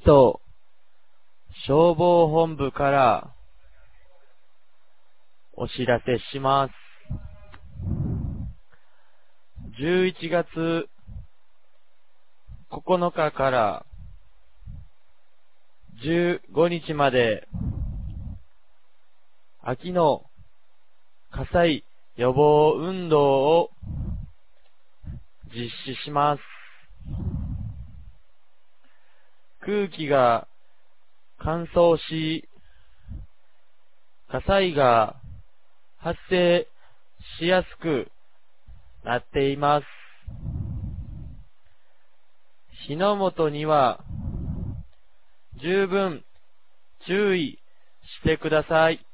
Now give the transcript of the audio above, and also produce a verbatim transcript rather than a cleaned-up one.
都消防本部からお知らせします。じゅういちがつここのかからじゅうごにちまで秋の火災予防運動を実施します。空気が乾燥し、火災が発生しやすくなっています。火の元には十分注意してください。